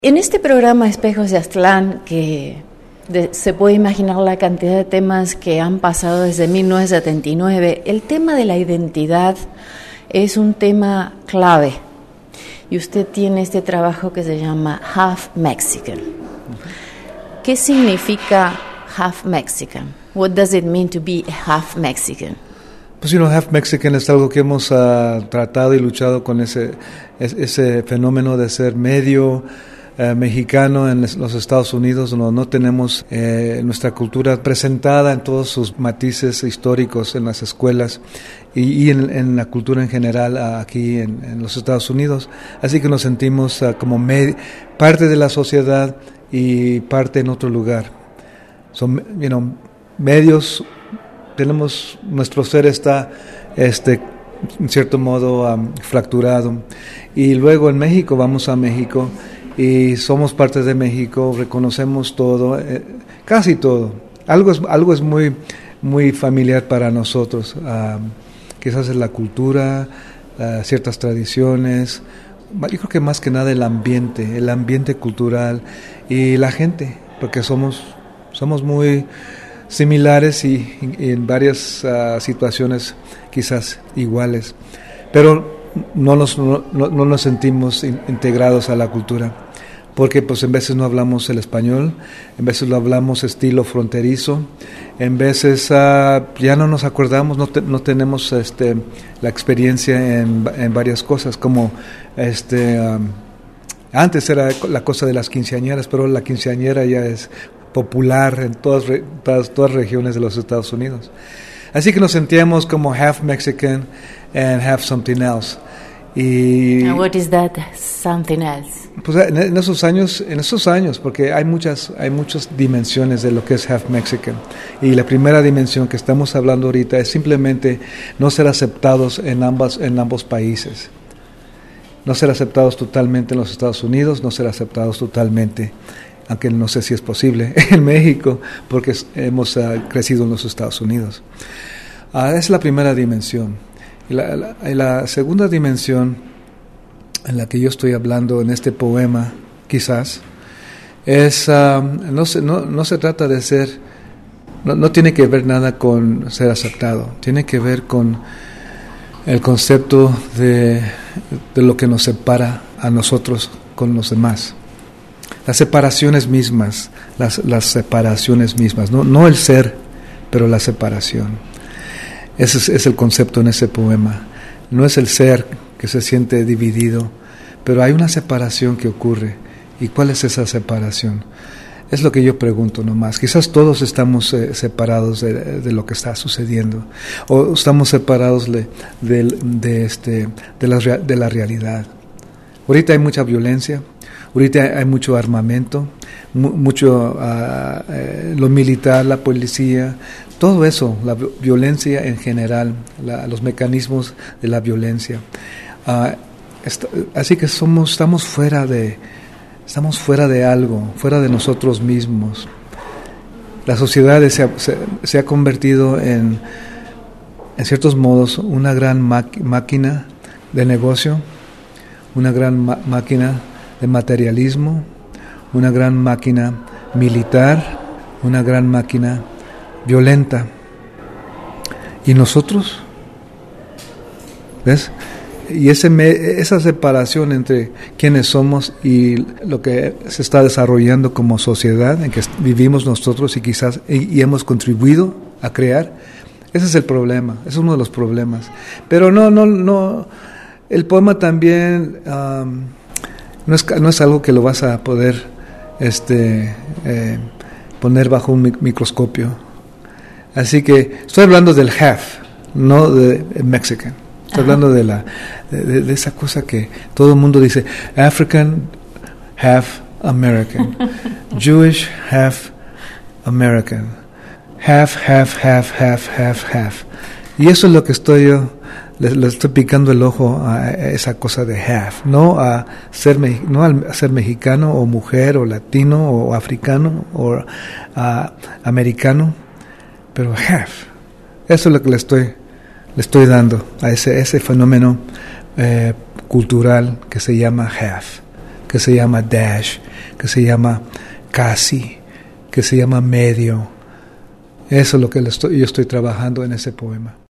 En este programa Espejos de Aztlán, se puede imaginar la cantidad de temas que han pasado desde 1979, el tema de la identidad es un tema clave. Y usted tiene este trabajo que se llama Half Mexican. ¿Qué significa Half Mexican? What does it mean to be half Mexican? Pues Half Mexican es algo que hemos tratado y luchado con ese fenómeno de ser medio mexicano en los Estados Unidos. No tenemos nuestra cultura presentada en todos sus matices históricos en las escuelas y en la cultura en general aquí en los Estados Unidos. Así que nos sentimos como parte de la sociedad y parte en otro lugar. Son, medios, tenemos, nuestro ser está en cierto modo fracturado. Y luego en México, vamos a México y somos parte de México, reconocemos todo, casi todo. Algo es muy, muy familiar para nosotros. Quizás es la cultura, ciertas tradiciones. Yo creo que más que nada el ambiente cultural y la gente, porque somos muy similares y en varias situaciones quizás iguales, pero no nos sentimos integrados a la cultura, porque pues en veces no hablamos el español, en veces lo hablamos estilo fronterizo, en veces ya no nos acordamos, no tenemos la experiencia en varias cosas, como antes era la cosa de las quinceañeras, pero la quinceañera ya es popular en todas regiones de los Estados Unidos. Así que nos sentíamos como half Mexican and half something else. And what is that something else? Pues en esos años, porque hay muchas dimensiones de lo que es half Mexican. Y la primera dimensión que estamos hablando ahorita es simplemente no ser aceptados en ambos países. No ser aceptados totalmente en los Estados Unidos, no ser aceptados totalmente, aunque no sé si es posible, en México, porque hemos crecido en los Estados Unidos. Es la primera dimensión. Y la segunda dimensión en la que yo estoy hablando en este poema, quizás, es no se trata de ser, no tiene que ver nada con ser aceptado, tiene que ver con el concepto de lo que nos separa a nosotros con los demás. Las separaciones mismas, no el ser, pero la separación. Ese es el concepto en ese poema. No es el ser que se siente dividido, pero hay una separación que ocurre. ¿Y cuál es esa separación? Es lo que yo pregunto nomás. Quizás todos estamos separados de lo que está sucediendo, o estamos separados de la realidad. Ahorita hay mucha violencia. Ahorita hay mucho armamento, mucho lo militar, la policía, todo eso, la violencia en general, los mecanismos de la violencia. Así que estamos fuera de algo, fuera de nosotros mismos. La sociedad se ha convertido en ciertos modos una gran máquina de negocio, una gran máquina de materialismo, una gran máquina militar, una gran máquina violenta. ¿Y nosotros? ¿Ves? Y esa separación entre quiénes somos y lo que se está desarrollando como sociedad en que vivimos nosotros y quizás y hemos contribuido a crear, ese es el problema, es uno de los problemas. Pero no, el poema también no es algo que lo vas a poder poner bajo un microscopio. Así que estoy hablando del half, no de Mexican. Estoy hablando de esa cosa que todo el mundo dice, African, half American, Jewish, half American, half. Y eso es lo que le estoy picando el ojo a esa cosa de half, no a ser mexicano o mujer o latino o africano o americano, pero half. Eso es lo que le estoy dando a ese fenómeno cultural que se llama half, que se llama dash, que se llama casi, que se llama medio. Eso es lo que yo estoy trabajando en ese poema.